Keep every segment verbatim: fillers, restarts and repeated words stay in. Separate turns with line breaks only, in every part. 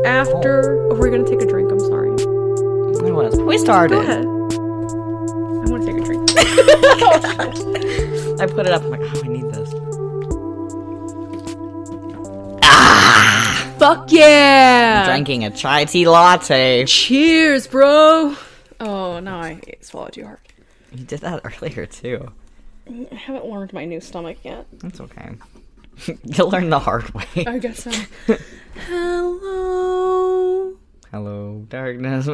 after... Oh, we're going to take a drink. I'm sorry.
It was. We started.
Go ahead. I want to take a drink.
I put it up. I'm like, oh, I need this.
Fuck yeah!
I'm drinking a chai tea latte.
Cheers, bro! Oh, now I swallowed too hard.
You did that earlier, too.
I haven't learned my new stomach yet.
That's okay. You'll learn the hard way.
I guess so. Hello.
Hello, darkness.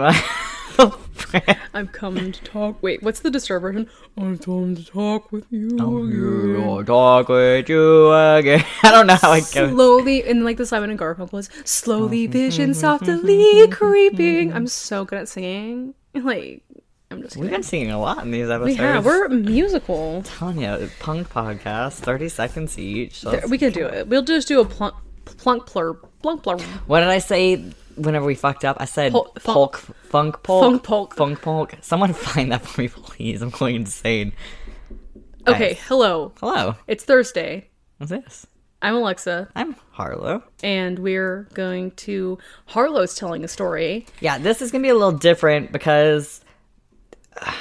I'm coming to talk. Wait, what's the Disturbed version? I'm coming to talk with you
Oh,
again.
I'll talk with you again. I don't know how it goes.
Slowly, and like the Simon and Garfunkel was, slowly vision softly creeping. I'm so good at singing. Like, I'm just kidding.
We've been singing a lot in these episodes.
We have. We're musical.
I'm telling you, punk podcast, thirty seconds each. So
There, we can do it. We'll just do a plunk, plunk, plur, plunk, plur.
what did I say whenever we fucked up? I said
Pol-
polk, funk, polk,
Funk polk.
funk, polk. Someone find that for me, please. I'm going insane.
Okay,
Nice.
hello.
Hello.
It's Thursday.
What's this?
I'm Alexa,
I'm Harlow.
and we're going to... Harlow's telling a story.
Yeah, this is gonna be a little different because uh,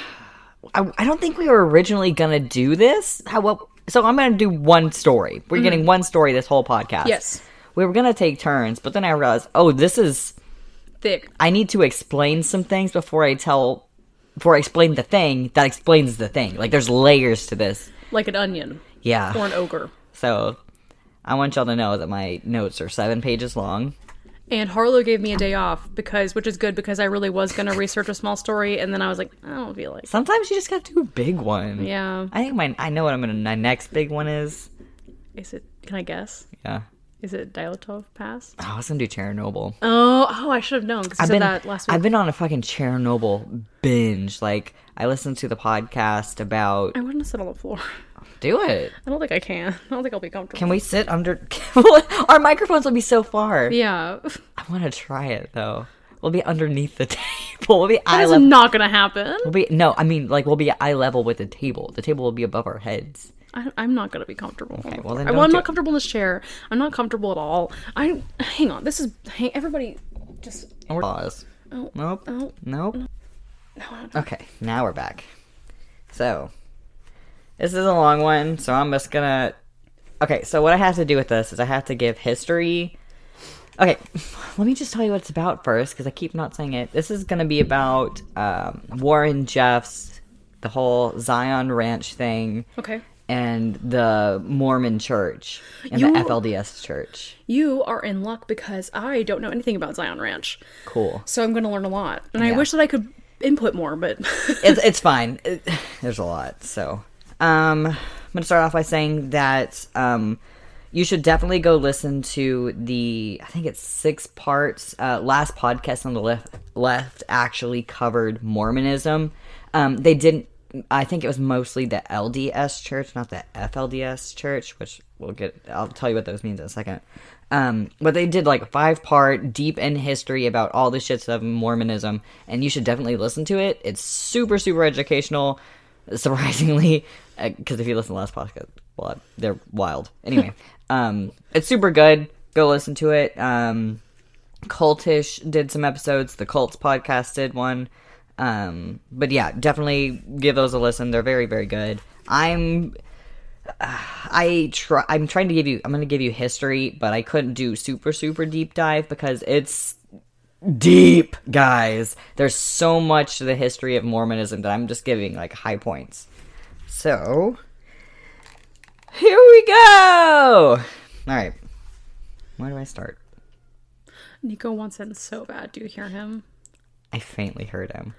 I, I don't think we were originally gonna do this. How well? So I'm gonna do one story. We're getting one story this whole podcast.
Yes.
We were gonna take turns, but then I realized, oh, this is.
Thick.
I need to explain some things before I tell. Before I explain the thing that explains the thing. Like there's layers to this.
Like an onion.
Yeah.
Or an ogre.
So I want y'all to know that my notes are seven pages long.
And Harlow gave me a day off, because, which is good, because I really was going to research a small story, and then I was like, I don't feel like...
Sometimes you just gotta do a big one.
Yeah.
I think my I know what I'm gonna my next big one is.
Is it... Can I guess?
Yeah.
Is it Dilatov Pass?
Oh, I was gonna do Chernobyl.
Oh, oh, I should have known, because you
I've
said
been
that last week.
I've been on a fucking Chernobyl binge. Like I listened to the podcast about.
I wouldn't have sit on the floor.
Do it.
I don't think I can. I don't think I'll be comfortable.
Can we sit under? Our microphones will be so far.
Yeah.
I want to try it though. We'll be underneath the table. We'll be eye
That's
level.
not going to happen.
We'll be no. I mean, like we'll be eye level with the table. The table will be above our heads.
I, I'm not going to be comfortable.
Okay, well then
I,
don't
well, I'm
do
not
it.
comfortable in this chair. I'm not comfortable at all. I hang on. This is hang, everybody. Just
Or pause.
oh
Nope.
oh
Nope.
no. I don't-
Okay, now we're back. So, this is a long one, so I'm just gonna... Okay, so what I have to do with this is I have to give history... Okay, let me just tell you what it's about first, because I keep not saying it. This is gonna be about um, Warren Jeffs, the whole Zion Ranch thing,
Okay.
and the Mormon church, and
You-
the F L D S church.
You are in luck, because I don't know anything about Zion Ranch.
Cool.
So I'm going to learn a lot. And I
Yeah.
wish that I could input more, but
it's it's fine. It, there's a lot. So, um, I'm gonna start off by saying that um, you should definitely go listen to the I think it's six parts. Uh, last podcast on the left left actually covered Mormonism. Um, they didn't. I think it was mostly the L D S church, not the F L D S church, which we'll get. I'll tell you what those means in a second. Um, but they did like a five part deep in history about all the shits of Mormonism, and you should definitely listen to it. It's super, super educational, surprisingly, because if you listen to the last podcast, well, they're wild. Anyway, um, it's super good. Go listen to it. Um, Cultish did some episodes. The Cults podcast did one. Um, but yeah, definitely give those a listen. They're very, very good. I'm... I try. I'm trying to give you. I'm going to give you history, but I couldn't do super super deep dive because it's deep, guys. There's so much to the history of Mormonism that I'm just giving like high points. So here we go. All right, where do I start?
Nico wants in so bad. Do you hear him?
I faintly heard him.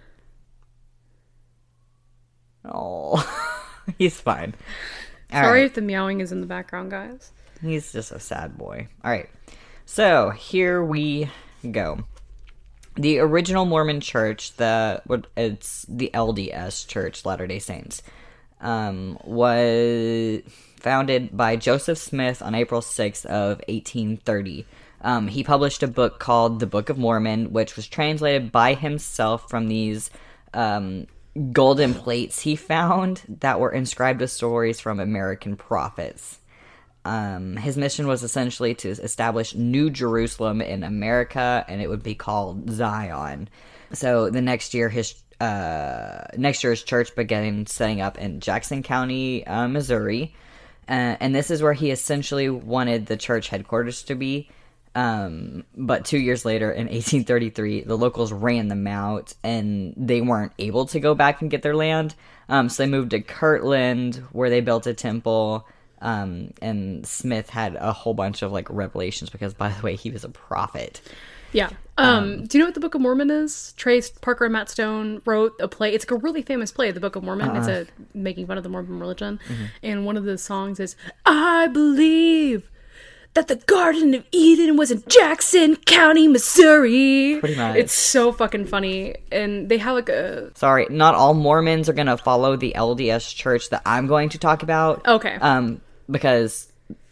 Oh, he's fine. All
Sorry
right.
if the meowing is in the background, guys.
He's just a sad boy. All right. So, here we go. The original Mormon church, the what it's the L D S Church, Latter-day Saints, um, was founded by Joseph Smith on April sixth of eighteen thirty. Um, he published a book called The Book of Mormon, which was translated by himself from these um, golden plates he found that were inscribed with stories from American prophets. um, his mission was essentially to establish New Jerusalem in America, and it would be called Zion. So the next year, his uh, next year his church began setting up in Jackson County, uh, Missouri, uh, and this is where he essentially wanted the church headquarters to be. Um, but two years later, in eighteen thirty-three, the locals ran them out, and they weren't able to go back and get their land. Um, so they moved to Kirtland, where they built a temple. Um, and Smith had a whole bunch of like revelations because, by the way, he was a prophet.
Yeah. Um, um, do you know what the Book of Mormon is? Trace Parker and Matt Stone wrote a play. It's like a really famous play, the Book of Mormon. Uh, it's a making fun of the Mormon religion. Mm-hmm. And one of the songs is, I believe that the Garden of Eden was in Jackson County, Missouri.
Pretty much.
It's so fucking funny. And they have like a...
Sorry, not all Mormons are going to follow the L D S church that I'm going to talk about.
Okay.
Um, because...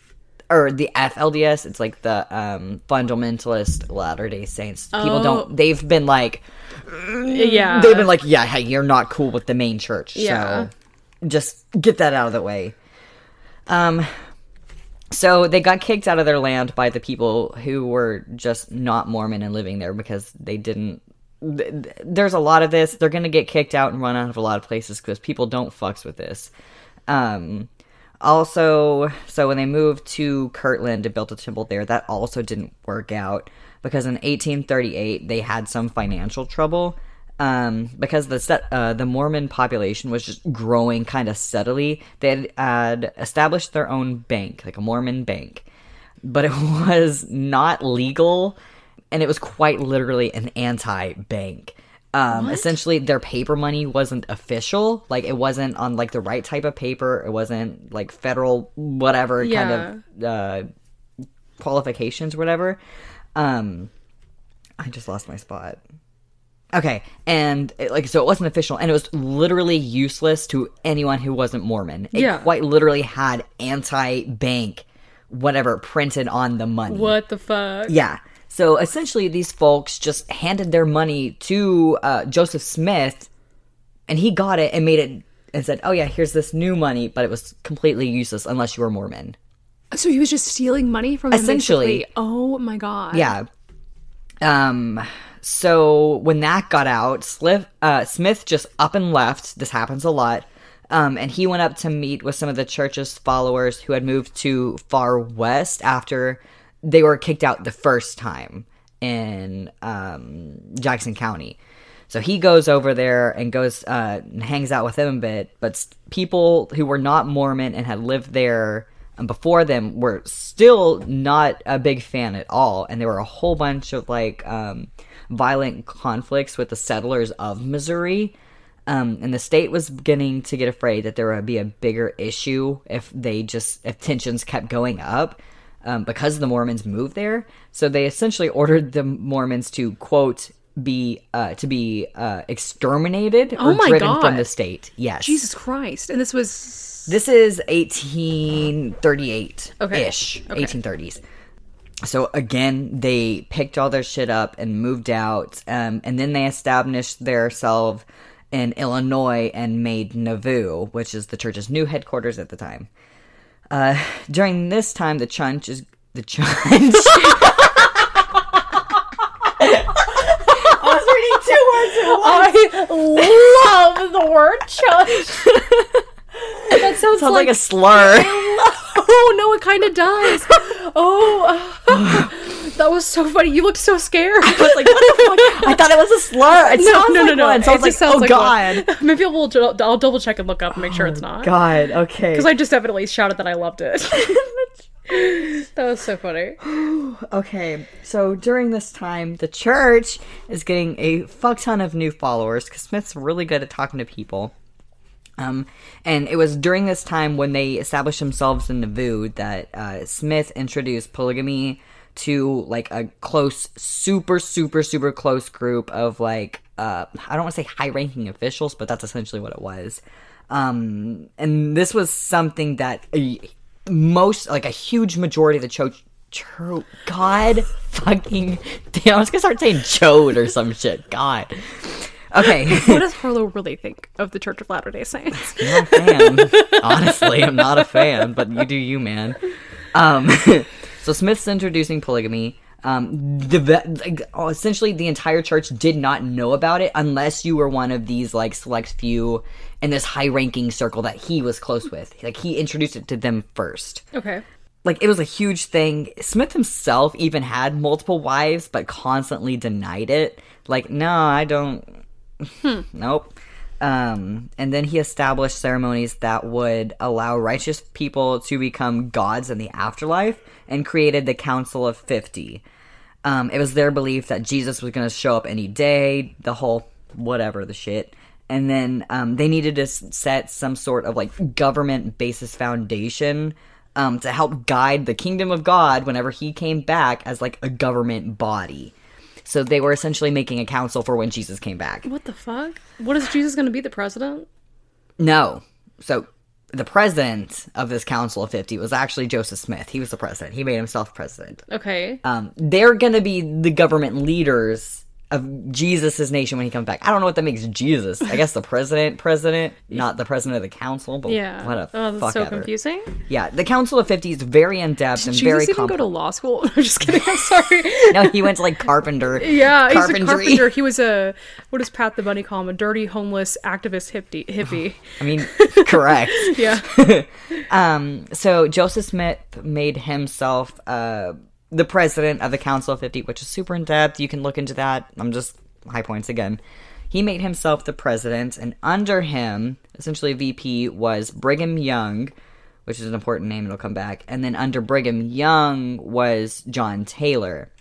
Or the F L D S, it's like the um, Fundamentalist Latter-day Saints. People
Oh.
don't... They've been like...
Yeah.
They've been like, yeah, hey, you're not cool with the main church.
Yeah.
So just get that out of the way. Um... So they got kicked out of their land by the people who were just not Mormon and living there because they didn't... Th- there's a lot of this. They're going to get kicked out and run out of a lot of places because people don't fucks with this. Um, also, so when they moved to Kirtland and built a temple there, that also didn't work out because in eighteen thirty-eight they had some financial trouble. Um, because the set, uh, the Mormon population was just growing kind of steadily. They had, had established their own bank, like a Mormon bank, but it was not legal, and it was quite literally an anti-bank. Um,
What?
essentially, their paper money wasn't official. Like, it wasn't on, like, the right type of paper. It wasn't, like, federal whatever
Yeah.
kind of uh, qualifications, whatever. Um, I just lost my spot. Okay, and it, like so, it wasn't official, and it was literally useless to anyone who wasn't Mormon. It
Yeah.
quite literally had anti-bank, whatever, printed on the money.
What the fuck?
Yeah. So essentially, these folks just handed their money to uh, Joseph Smith, and he got it and made it and said, "Oh yeah, here's this new money," but it was completely useless unless you were Mormon.
So he was just stealing money from them,
Essentially.
basically? Oh my god.
Yeah. Um. So when that got out, Smith, uh, Smith just up and left. This happens a lot. Um, and he went up to meet with some of the church's followers who had moved to far west after they were kicked out the first time in um, Jackson County. So he goes over there and goes uh, and hangs out with them a bit. But s- people who were not Mormon and had lived there before them were still not a big fan at all. And there were a whole bunch of like um, violent conflicts with the settlers of Missouri. Um, and the state was beginning to get afraid that there would be a bigger issue if they just, if tensions kept going up um, because the Mormons moved there. So they essentially ordered the Mormons to, quote, be, uh, to be uh, exterminated
Oh
or
my
driven
God.
from the state. Yes.
Jesus Christ. And this was...
This is eighteen thirty-eight-ish,
Okay.
eighteen thirties. So again, they picked all their shit up and moved out, um, and then they established themselves in Illinois and made Nauvoo, which is the church's new headquarters at the time. Uh, during this time, the chunch is the chunch. I was reading two words at once.
I love the word chunch. That sounds,
Sounds
like,
like a slur.
Oh, no, it kind of does. Oh, that was so funny. You looked so scared.
I was like, what the fuck? I thought it was a slur. It
No,
sounds
no,
like
no, no.
one. So I was
It
like,
just sounds
oh,
like
God.
one. Maybe we'll, ju- I'll double check and look up and make sure it's not.
God, okay.
Because I just definitely shouted that I loved it. That was so funny.
Okay, so during this time, the church is getting a fuck ton of new followers because Smith's really good at talking to people. Um, and it was during this time when they established themselves in Nauvoo that uh, Smith introduced polygamy to like a close, super, super, super close group of like, uh, I don't want to say high-ranking officials, but that's essentially what it was. Um, and this was something that a, most, like a huge majority of the church, church God fucking damn, I was gonna start saying chode or some shit. God. Okay.
What does Harlow really think of the Church of Latter-day Saints?
I'm not a fan. Honestly, I'm not a fan, but you do you, man. Um, so Smith's introducing polygamy. Um, the like, oh, essentially the entire church did not know about it unless you were one of these like select few in this high-ranking circle that he was close with. Like he introduced it to them first.
Okay.
Like it was a huge thing. Smith himself even had multiple wives, but constantly denied it. Like, no, I don't.
Hmm.
Nope. Um, and then he established ceremonies that would allow righteous people to become gods in the afterlife and created the Council of fifty. Um, it was their belief that Jesus was going to show up any day, the whole whatever, the shit. And then um, they needed to set some sort of like government basis foundation um, to help guide the kingdom of God whenever he came back as like a government body. So they were essentially making a council for when Jesus came back.
What the fuck? What is Jesus going to be, the president?
No. So the president of this Council of fifty was actually Joseph Smith. He was the president. He made himself president.
Okay.
Um, they're going to be the government leaders of Jesus' nation when he comes back. I don't know what that makes Jesus. I guess the president, president, not the president of the council. But
yeah.
What a
oh, that's
fuck
so
ever.
confusing.
Yeah, the Council of fifty is very in depth and
Did
very.
Jesus even
complex.
go to law school? I'm just kidding. I'm sorry.
No, he went to like carpenter.
Yeah, he's a
carpentry.
carpenter. He was a, what does Pat the Bunny call him? A dirty, homeless, activist hippie. hippie.
I mean, correct.
Yeah.
um. So Joseph Smith made himself uh the president of the Council of fifty, which is super in depth. You can look into that. I'm just high points again. He made himself the president, and under him, essentially V P, was Brigham Young, which is an important name. It'll come back. And then under Brigham Young was John Taylor.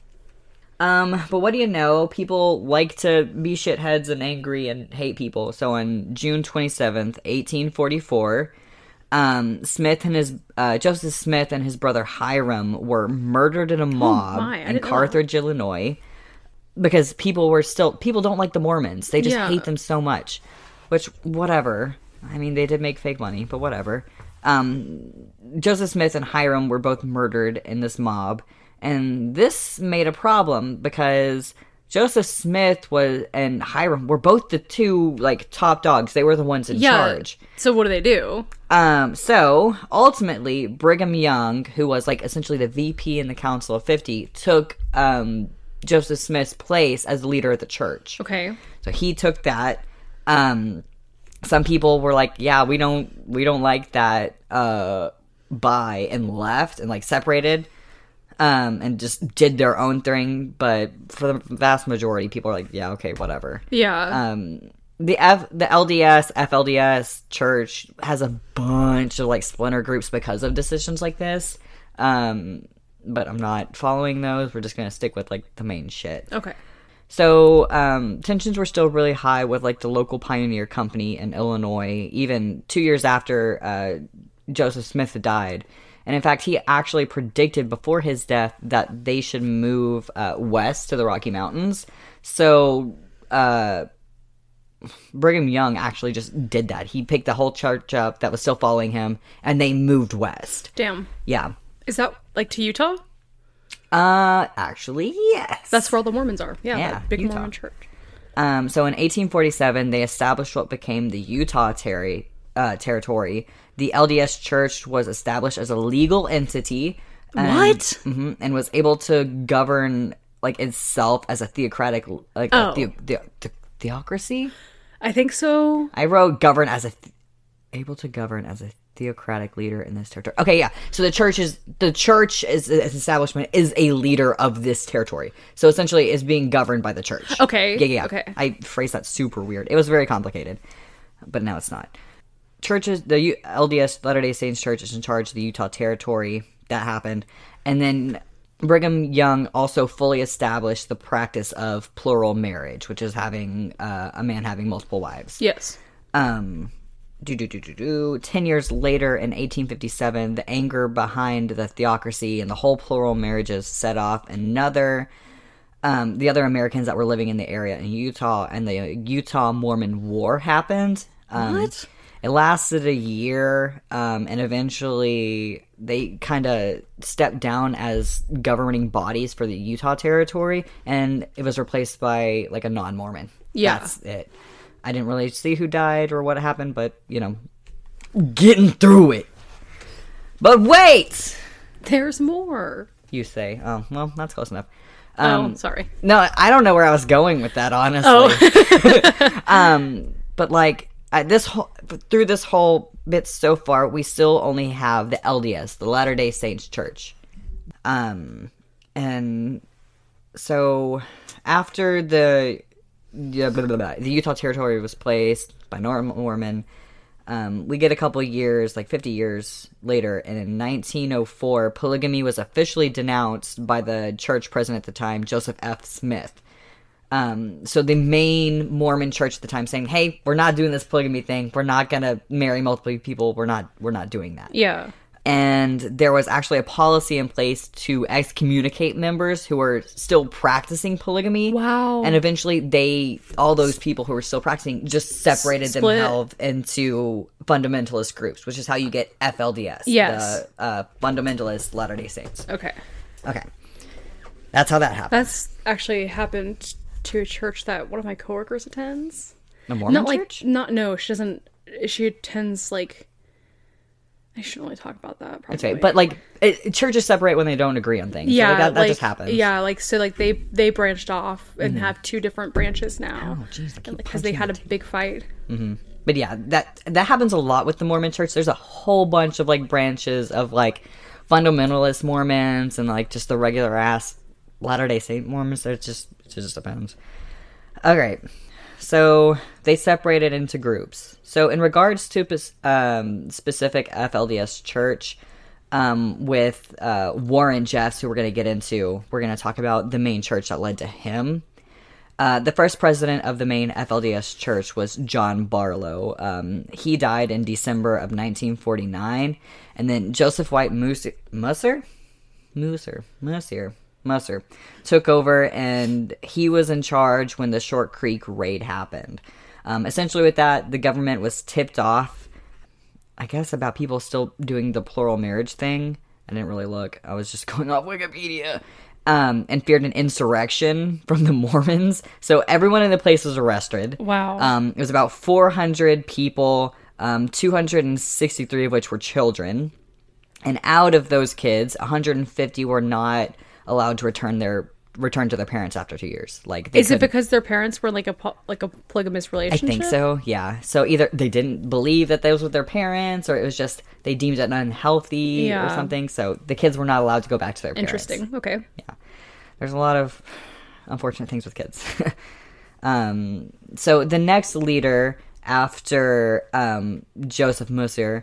Um, but what do you know? People like to be shitheads and angry and hate people. So on June twenty-seventh, eighteen forty-four, um, Smith and his, uh, Joseph Smith and his brother Hiram were murdered in a mob
oh my,
in Carthage, Illinois, because people were still, people don't like the Mormons. They just
yeah.
hate them so much, which, whatever. I mean, they did make fake money, but whatever. Um, Joseph Smith and Hiram were both murdered in this mob. And this made a problem because Joseph Smith was and Hiram were both the two like top dogs. They were the ones in
yeah.
charge.
So what do they do?
Um, so ultimately, Brigham Young, who was like essentially the V P in the Council of fifty, took um, Joseph Smith's place as the leader of the church.
Okay.
So he took that. Um, some people were like, "Yeah, we don't, we don't like that." Uh, bye and left and like separated. Um, and just did their own thing, but for the vast majority, people are like, yeah, okay, whatever.
Yeah.
Um, the F, the L D S, F L D S church has a bunch of like splinter groups because of decisions like this. Um, but I'm not following those. We're just gonna stick with like the main shit.
Okay.
So, um, tensions were still really high with like the local Pioneer Company in Illinois, even two years after uh, Joseph Smith had died. And in fact, he actually predicted before his death that they should move uh, west to the Rocky Mountains. So, uh, Brigham Young actually just did that. He picked the whole church up that was still following him, and they moved west.
Damn.
Yeah.
Is that like to Utah?
Uh, actually, yes.
That's where all the Mormons are. Yeah,
Yeah,
the big
Utah.
Mormon church.
Um, so in eighteen forty-seven, they established what became the Utah terri- uh, territory. The L D S Church was established as a legal entity. And,
What?
Mm-hmm, and was able to govern like itself as a theocratic, like
Oh.
a the, the, the, theocracy.
I think so.
I wrote govern as a th- able to govern as a theocratic leader in this territory. Okay, yeah. So the church is the church is its establishment is a leader of this territory. So essentially, is being governed by the church.
Okay.
Yeah, yeah. yeah.
Okay.
I phrased that super weird. It was very complicated, but now it's not. Churches, the U- L D S Latter-day Saints Church is in charge of the Utah territory. That happened, and then Brigham Young also fully established the practice of plural marriage, which is having uh, a man having multiple wives.
Yes.
Um, do do do do do. Ten years later, in eighteen fifty-seven, the anger behind the theocracy and the whole plural marriages set off another. Um, the other Americans that were living in the area in Utah, and the Utah Mormon War happened. Um,
What?
It lasted a year, um, and eventually they kind of stepped down as governing bodies for the Utah territory, and it was replaced by like a non-Mormon.
Yeah.
That's it. I didn't really see who died or what happened, but, you know, getting through it. But wait!
There's more.
You say. Oh, well, that's close enough.
Um, oh, sorry.
No, I don't know where I was going with that, honestly. Oh. um, but like at this whole, through this whole bit so far, we still only have the L D S, the Latter-day Saints Church. Um, and so after the blah, blah, blah, blah, the Utah Territory was placed by Norman Mormon, um, we get a couple years, like fifty years later, and in nineteen oh four, polygamy was officially denounced by the church president at the time, Joseph F. Smith. Um, so the main Mormon church at the time saying, hey, we're not doing this polygamy thing. We're not going to marry multiple people. We're not, we're not doing that.
Yeah.
And there was actually a policy in place to excommunicate members who were still practicing polygamy.
Wow.
And eventually they, all those people who were still practicing just separated
Split.
themselves into fundamentalist groups, which is how you get F L D S.
Yes.
The uh, Fundamentalist Latter-day Saints.
Okay.
Okay. That's how that happened.
That's actually happened to a church that one of my coworkers attends.
A Mormon
not
church?
Like, not, no, she doesn't, she attends like, I shouldn't really talk about that, probably.
Okay, but like, it, churches separate when they don't agree on things.
Yeah,
so, like, that, that
like,
just happens.
Yeah, like, so, like, they they branched off and mm-hmm. have two different branches now.
Oh, jeez,
because they had a big fight.
Mm-hmm. But yeah, that that happens a lot with the Mormon church. There's a whole bunch of, like, branches of, like, fundamentalist Mormons and, like, just the regular ass Latter-day Saint Mormons. It just, it just depends. Okay, so they separated into groups. So in regards to um, specific F L D S church, um, with uh, Warren Jeffs, who we're going to get into, we're going to talk about the main church that led to him. Uh, the first president of the main F L D S church was John Barlow. Um, he died in December of nineteen forty-nine. And then Joseph White Musser, Musser? Musser, Musser, Musser took over, and he was in charge when the Short Creek raid happened. Um, essentially with that, the government was tipped off, I guess, about people still doing the plural marriage thing. I didn't really look. I was just going off Wikipedia. Um, and feared an insurrection from the Mormons. So everyone in the place was arrested.
Wow.
Um, it was about four hundred people, um, two hundred sixty-three of which were children. And out of those kids, one hundred fifty were not allowed to return their return to their parents after two years. Like, they
is it because their parents were like a po- like a polygamous relationship?
I think so. Yeah. So either they didn't believe that those were their parents, or it was just they deemed it unhealthy
yeah.
or something. So the kids were not allowed to go back to their parents.
Interesting. Okay.
Yeah. There's a lot of unfortunate things with kids. um. So the next leader after um, Joseph Musser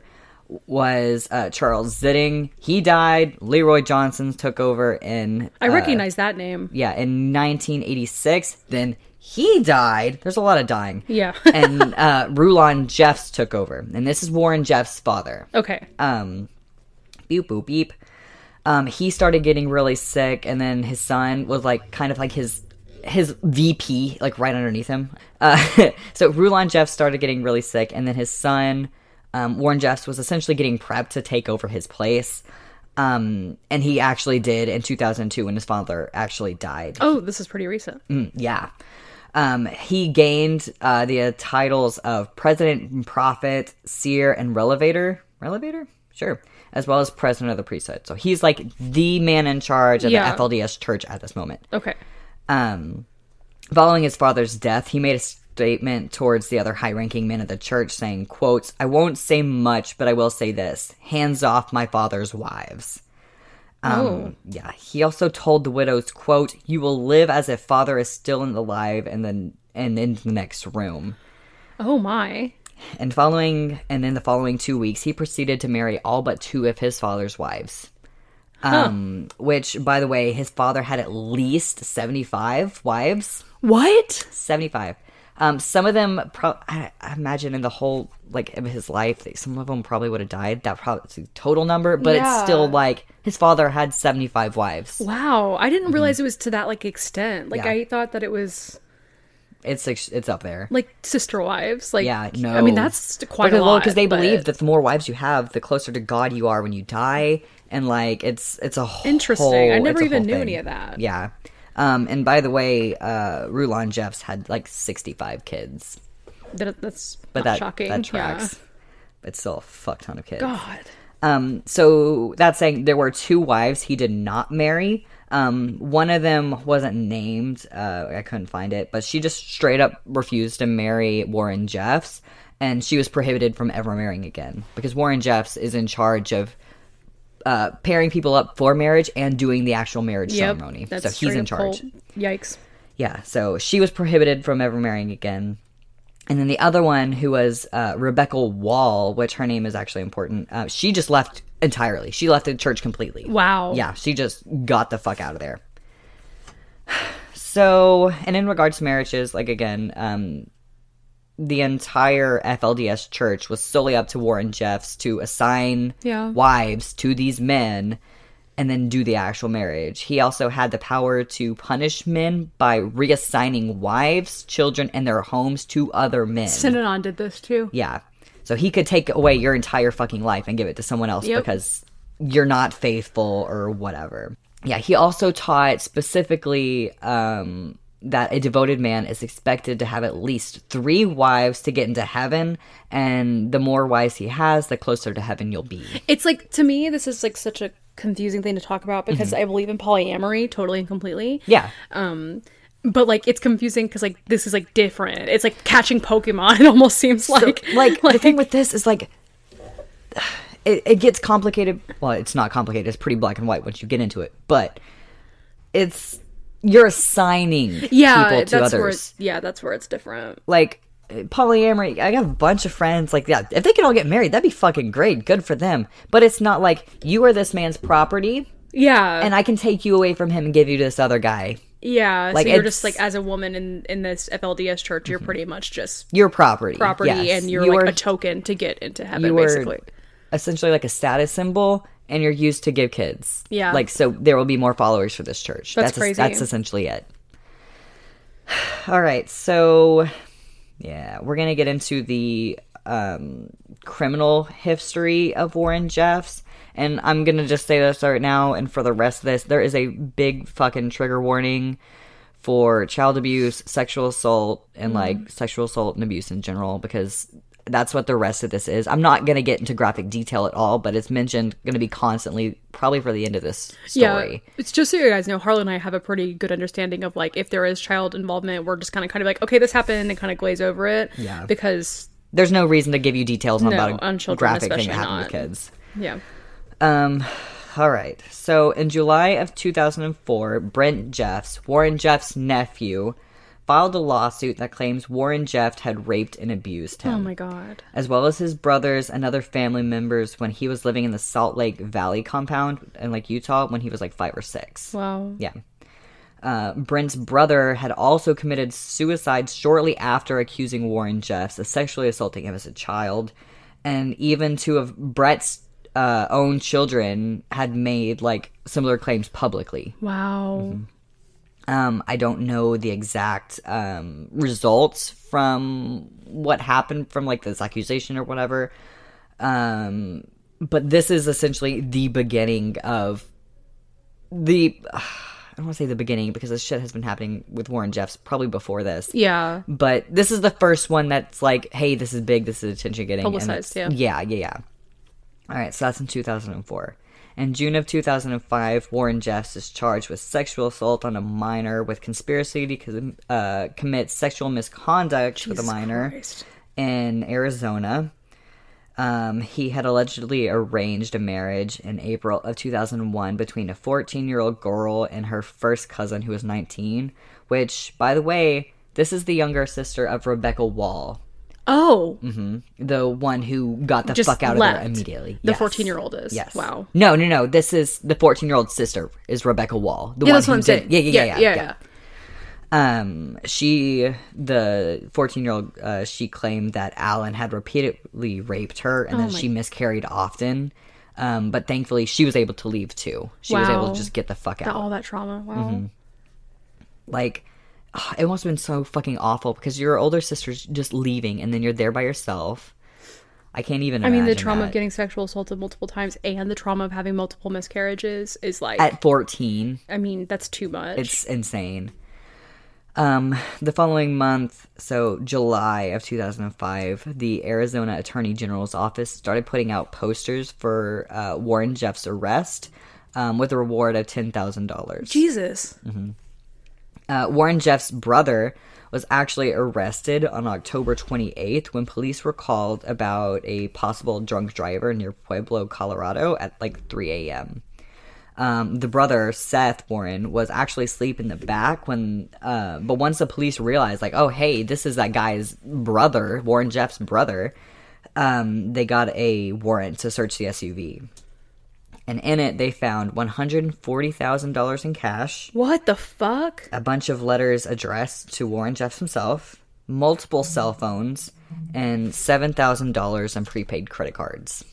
was uh, Charles Zitting. He died. Leroy Johnson took over in...
I
uh,
recognize that name.
Yeah, in nineteen eighty-six. Then he died. There's a lot of dying.
Yeah.
and uh, Rulon Jeffs took over. And this is Warren Jeffs' father.
Okay.
Um, beep, boop, beep. Um, he started getting really sick, and then his son was, like, kind of like his... his V P, like, right underneath him. Uh, so Rulon Jeffs started getting really sick, and then his son... Um, Warren Jeffs was essentially getting prepped to take over his place. Um, and he actually did in two thousand two when his father actually died.
Oh, this is pretty recent.
Mm, yeah. Um, he gained uh, the uh, titles of President, Prophet, Seer, and Relevator. Relevator? Sure. As well as President of the Priesthood. So he's like the man in charge of
yeah.
the F L D S church at this moment.
Okay.
Um, following his father's death, he made a statement towards the other high-ranking men of the church saying, quotes, "I won't say much, but I will say this. Hands off my father's wives." Um,
oh.
Yeah. He also told the widows, quote, "You will live as if father is still alive and then and in the next room."
Oh, my.
And following, and in the following two weeks, he proceeded to marry all but two of his father's wives.
Huh.
Um, which, by the way, his father had at least seventy-five wives.
What?
seventy-five. Um, some of them, pro- I, I imagine in the whole, like, of his life, some of them probably would have died. That probably is a total number, but
yeah.
it's still, like, his father had seventy-five wives.
Wow. I didn't mm-hmm. realize it was to that, like, extent. Like,
yeah.
I thought that it was...
It's it's up there.
Like, sister wives. Like,
yeah, no.
I mean, that's quite
because,
a lot.
Because they
but...
believe that the more wives you have, the closer to God you are when you die. And, like, it's, it's a whole...
Interesting. I never even knew
thing.
any of that.
Yeah. Um, and by the way, uh, Rulon Jeffs had, like, sixty-five kids.
That, that's
but
not
that,
shocking.
that tracks.
Yeah.
It's still a fuck ton of kids.
God.
Um, so that's saying there were two wives he did not marry. Um, one of them wasn't named. Uh, I couldn't find it, but she just straight up refused to marry Warren Jeffs, and she was prohibited from ever marrying again because Warren Jeffs is in charge of uh, pairing people up for marriage and doing the actual marriage
Yep,
ceremony.
that's
So he's
straight
in
up
charge.
cult. Yikes.
Yeah, so she was prohibited from ever marrying again. And then the other one, who was uh, Rebecca Wall, which her name is actually important, uh, she just left entirely. She left the church completely.
Wow.
Yeah, she just got the fuck out of there. So, and in regards to marriages, like again, um, the entire F L D S church was solely up to Warren Jeffs to assign
Yeah.
wives to these men and then do the actual marriage. He also had the power to punish men by reassigning wives, children, and their homes to other men.
Synanon did this too.
Yeah. So he could take away your entire fucking life and give it to someone else
Yep.
because you're not faithful or whatever. Yeah, he also taught specifically um, that a devoted man is expected to have at least three wives to get into heaven, and the more wives he has, the closer to heaven you'll be.
It's like, to me, this is like such a confusing thing to talk about because
Mm-hmm.
I believe in polyamory totally and completely.
Yeah.
Um, but like it's confusing because like this is like different. It's like catching Pokemon. It almost seems like
So, like, the thing with this is like it, it gets complicated. Well, it's not complicated. It's pretty black and white once you get into it. But it's you're assigning
yeah,
people to
that's where
others.
it's, yeah, that's where it's different.
Like polyamory, I have a bunch of friends. Like, yeah, if they could all get married, that'd be fucking great. Good for them. But it's not like you are this man's property,
Yeah,
and I can take you away from him and give you to this other guy.
yeah.
like,
so you're
it's-
just like as a woman in in this F L D S church, you're pretty much just
Your property,
property,
yes.
and you're
You
like
are-
a token to get into heaven,
you are
basically.
essentially like a status symbol, and you're used to give kids.
Yeah.
Like, so there will be more followers for this church.
That's
that's
crazy.
That's essentially it. All right, so yeah, we're gonna get into the um, criminal history of Warren Jeffs, and I'm gonna just say this right now, and for the rest of this, there is a big fucking trigger warning for child abuse, sexual assault, and like sexual assault and abuse in general, because that's what the rest of this is. I'm not going to get into graphic detail at all, but it's mentioned going to be constantly, probably for the end of this story.
Yeah, it's just so you guys know, Harlan and I have a pretty good understanding of like if there is child involvement, we're just kind of kind of like, okay, this happened, and kind of glaze over it.
Yeah.
because
There's no reason to give you details on
No,
about a
on children
graphic thing that
especially
happened
not.
to kids.
yeah,
Um, all right. So in July of two thousand four, Brent Jeffs, Warren Jeffs' nephew, filed a lawsuit that claims Warren Jeffs had raped and abused him.
oh my god,
As well as his brothers and other family members when he was living in the Salt Lake Valley compound in like Utah when he was like five or six.
wow,
Yeah. Uh, Brent's brother had also committed suicide shortly after accusing Warren Jeffs of sexually assaulting him as a child. And even two of Brett's uh, own children had made like similar claims publicly.
wow.
Um, I don't know the exact um, results from what happened from like this accusation or whatever. Um, but this is essentially the beginning of the. I don't want to say the beginning because this shit has been happening with Warren Jeffs probably before this.
Yeah,
But this is the first one that's like, hey, this is big. This is attention getting. and
Publicized,
it's-
yeah.
Yeah, yeah, yeah. All right, so that's in two thousand four. In June of two thousand five, Warren Jeffs is charged with sexual assault on a minor with conspiracy to uh, commit sexual misconduct with a
Jesus
minor
Christ.
in Arizona. Um, he had allegedly arranged a marriage in April of two thousand one between a fourteen-year-old girl and her first cousin who was nineteen, which, by the way, this is the younger sister of Rebecca Wall.
Oh,
hmm The one who got the
Just
fuck out
left.
of there immediately.
The
Yes.
fourteen-year-old is.
Yes.
Wow.
No, no, no. This is the fourteen-year-old sister is Rebecca Wall. The
Yeah,
one
that's what
who
I'm
did-
saying.
Yeah, yeah, yeah, yeah.
yeah.
Um, she, the fourteen-year-old, uh, she claimed that Alan had repeatedly raped her and
Oh
that
my-
she miscarried often. Um, but thankfully she was able to leave too. She was able
Wow.
to just get the fuck
That,
out.
all that trauma. Wow.
Mm-hmm. Like, oh, it must have been so fucking awful because your older sister's just leaving and then you're there by yourself. I can't even
I
imagine
mean, the trauma
that.
of getting sexual assaulted multiple times and the trauma of having multiple miscarriages is like,
At fourteen.
I mean, that's too much.
It's insane. Um, the following month, so July of two thousand five, the Arizona Attorney General's office started putting out posters for uh, Warren Jeff's arrest um, with a reward of ten thousand dollars.
Jesus.
Mm-hmm. Uh, Warren Jeff's brother was actually arrested on October twenty-eighth when police were called about a possible drunk driver near Pueblo, Colorado at like three a.m. Um, the brother, Seth Warren, was actually asleep in the back when, uh, but once the police realized, like, oh, hey, this is that guy's brother, Warren Jeff's brother, um, they got a warrant to search the S U V. And in it, they found one hundred forty thousand dollars in cash.
What the fuck?
A bunch of letters addressed to Warren Jeffs himself, multiple cell phones, and seven thousand dollars in prepaid credit cards.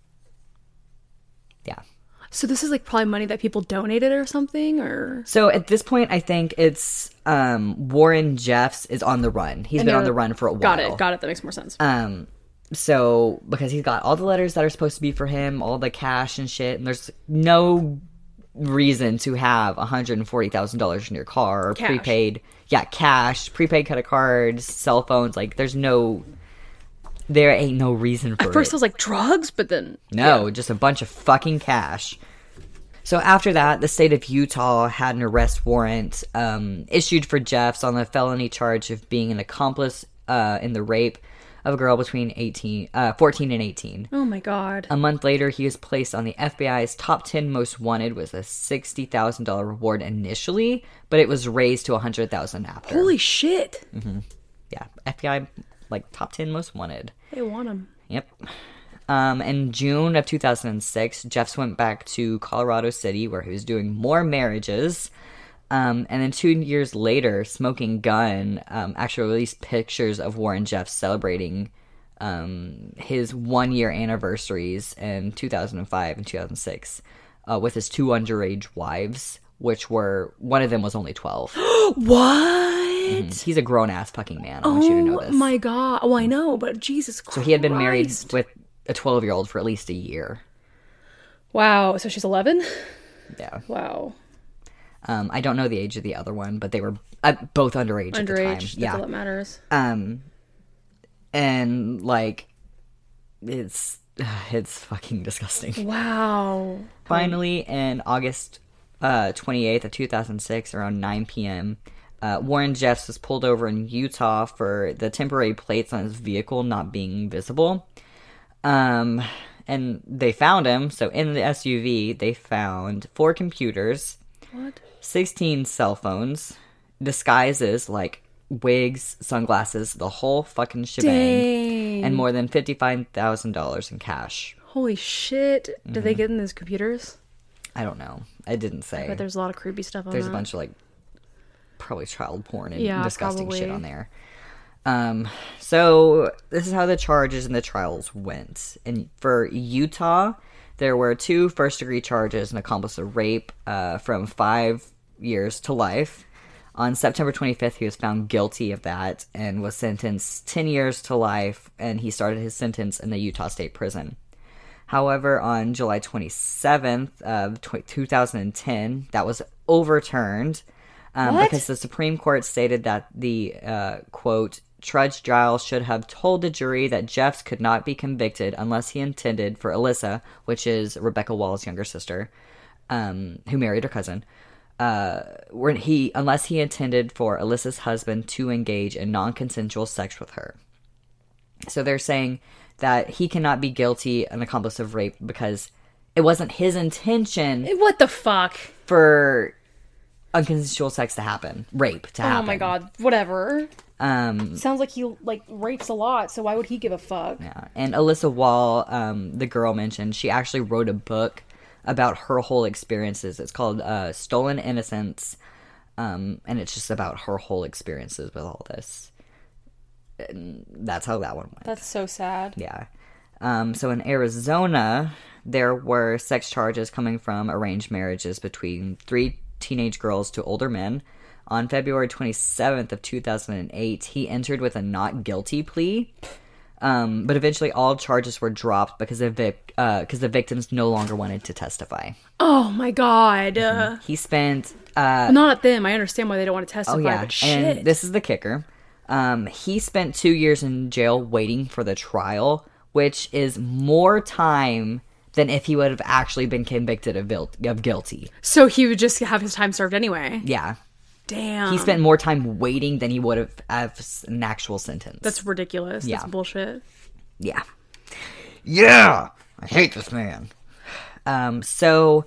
Yeah.
So this is like probably money that people donated or something, or
so at this point, I think it's um, Warren Jeffs is on the run. He's
And
been
they're-
on the run for a while.
got it, got it. That makes more sense.
Um, so because he's got all the letters that are supposed to be for him, all the cash and shit, and there's no reason to have one hundred forty thousand dollars in your car or
Cash.
prepaid. Yeah, cash, prepaid credit cards, cell phones. Like, there's no, there ain't no reason for
At first,
it.
I was like drugs, but then
No, just a bunch of fucking cash. So after that, the state of Utah had an arrest warrant um, issued for Jeffs on the felony charge of being an accomplice uh, in the rape of a girl between eighteen, uh, fourteen and eighteen.
oh my god,
A month later, he was placed on the F B I's top ten most wanted with a sixty thousand dollars reward initially, but it was raised to one hundred thousand dollars after.
holy shit!
Yeah, F B I, like, top ten most wanted.
They want him.
Yep. Um, in June of two thousand six, Jeffs went back to Colorado City where he was doing more marriages. Um, and then two years later, Smoking Gun um, actually released pictures of Warren Jeffs celebrating um, his one-year anniversaries in two thousand five and two thousand six uh, with his two underage wives, which were, one of them was only twelve.
What?
He's a grown-ass fucking man. I want you to know
Oh
this.
my god! Oh, I know, but Jesus Christ!
So he had been married with a twelve-year-old for at least a year.
Wow. So she's eleven.
Yeah.
Wow.
Um, I don't know the age of the other one, but they were uh, both underage, at the time.
Underage. That's
Yeah.
all that matters.
Um, and like, it's it's fucking disgusting.
Wow.
Finally, in August uh, twenty-eighth of two thousand six, around nine p.m., uh, Warren Jeffs was pulled over in Utah for the temporary plates on his vehicle not being visible. Um, and they found him. So in the S U V, they found four computers,
What?
sixteen cell phones, disguises like wigs, sunglasses, the whole fucking shebang,
Dang.
and more than fifty-five thousand dollars in cash.
Holy shit! Did they
Mm-hmm.
get in those computers?
I don't know. I didn't say.
But there's a lot of creepy stuff on
There's
that.
a bunch of like probably child porn and
Yeah,
disgusting shit
probably.
on there. Um, so this is how the charges and the trials went. And for Utah, there were two first degree charges, an accomplice of rape, uh, from five years to life. On September twenty-fifth, he was found guilty of that and was sentenced ten years to life, and he started his sentence in the Utah State Prison. However, on July twenty-seventh of two thousand ten, that was overturned um,
What?
because the Supreme Court stated that the, uh, quote, Trudge Giles should have told the jury that Jeffs could not be convicted unless he intended for Alyssa, which is Rebecca Wall's younger sister, um, who married her cousin, uh, where he unless he intended for Alyssa's husband to engage in non-consensual sex with her. So they're saying that he cannot be guilty an accomplice of rape because it wasn't his intention
What the fuck?
for unconsensual sex to happen, rape to happen.
Oh my god. Whatever.
Um,
Sounds like he like rapes a lot. So why would he give a fuck?
yeah. And Alyssa Wall, um, the girl mentioned, she actually wrote a book about her whole experiences. It's called uh, Stolen Innocence, um, and it's just about her whole experiences with all this. And that's how that one went.
That's so sad.
Yeah. Um, so in Arizona, there were sex charges coming from arranged marriages between three teenage girls to older men. On February twenty-seventh of two thousand eight, he entered with a not guilty plea. Um, but eventually all charges were dropped because the, vic- uh, 'cause the victims no longer wanted to testify.
Oh my god. Uh,
He spent
Uh, not at them. I understand why they don't want to testify.
Oh yeah,
but shit.
and this is the kicker. Um, he spent two years in jail waiting for the trial, which is more time than if he would have actually been convicted of, bil- of guilty.
So he would just have his time served anyway.
Yeah.
Damn.
He spent more time waiting than he would have as an actual sentence.
That's ridiculous.
Yeah.
That's bullshit.
Yeah. Yeah! I hate this man. Um, so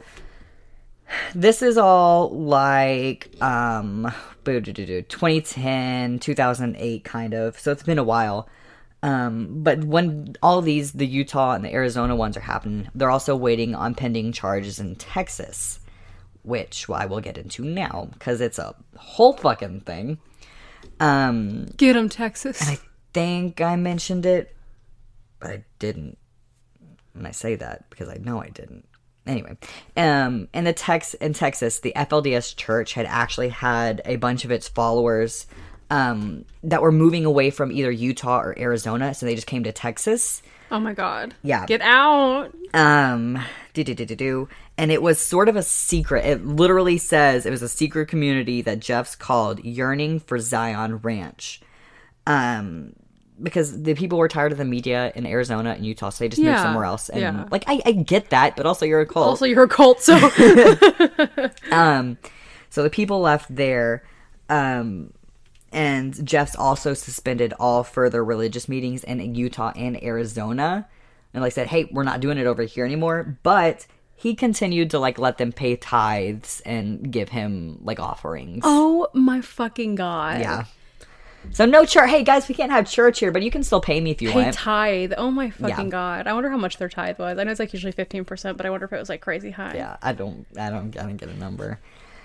this is all like um twenty ten, two thousand eight kind of. So it's been a while. Um, but when all these, the Utah and the Arizona ones are happening, they're also waiting on pending charges in Texas, which well, I will get into now because it's a whole fucking thing. Um,
Get him, Texas.
And I think I mentioned it, but I didn't. And I say that because I know I didn't. Anyway, um, in the Tex in Texas, the F L D S Church had actually had a bunch of its followers um, that were moving away from either Utah or Arizona, so they just came to Texas.
Oh my god!
Yeah,
get out.
Um, do do do do do, and it was sort of a secret. It literally says it was a secret community that Jeff's called "Yearning for Zion Ranch." Um. Because the people were tired of the media in Arizona and Utah, so they just
yeah,
moved somewhere else. And
yeah.
like, I, I get that, but also you're a cult.
Also, you're a cult, so.
um, so the people left there, um, and Jeff's also suspended all further religious meetings in Utah and Arizona, and like said, hey, we're not doing it over here anymore. But he continued to like let them pay tithes and give him like offerings.
Oh my fucking god!
Yeah. So no church. Hey guys, we can't have church here, but you can still pay me if you
pay
want.
Tithe. Oh my fucking
Yeah.
god! I wonder how much their tithe was. I know it's like usually fifteen percent, but I wonder if it was like crazy high.
Yeah, I don't, I don't, I don't get a number.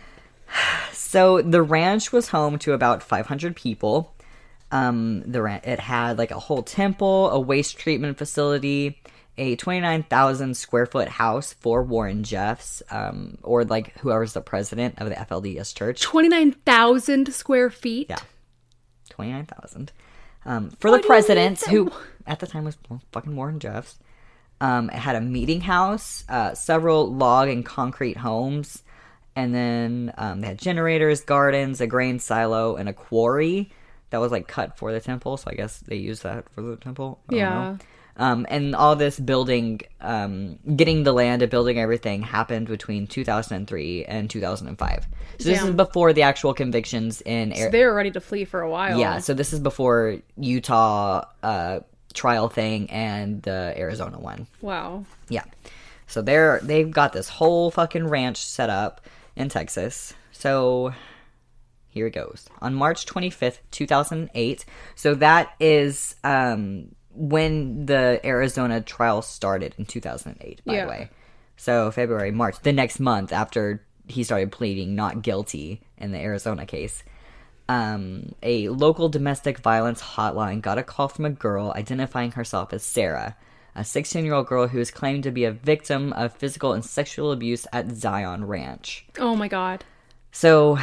So the ranch was home to about five hundred people. Um, the ran- it had like a whole temple, a waste treatment facility, a twenty-nine thousand square foot house for Warren Jeffs, um, or like whoever's the president of the F L D S Church.
Twenty-nine thousand square feet.
Yeah. twenty-nine thousand. Um, for the president, who at the time was well, fucking Warren Jeffs. Um, it had a meeting house, uh, several log and concrete homes, and then um, they had generators, gardens, a grain silo, and a quarry that was like cut for the temple. So I guess they used that for the temple. I don't
Yeah.
know. Um, and all this building, um, getting the land and building everything happened between two thousand three and two thousand five. So this
Damn.
is before the actual convictions in
So they were ready to flee for a while.
Yeah, so this is before Utah uh, trial thing and the Arizona one.
Wow.
Yeah. So they're they've got this whole fucking ranch set up in Texas. So here it goes. On March twenty-fifth, two thousand eight. So that is um, when the Arizona trial started in two thousand eight, by
Yeah.
the way. So February, March, the next month after he started pleading not guilty in the Arizona case. Um, a local domestic violence hotline got a call from a girl identifying herself as Sarah, a sixteen-year-old girl who is claimed to be a victim of physical and sexual abuse at Zion Ranch.
Oh my god.
So,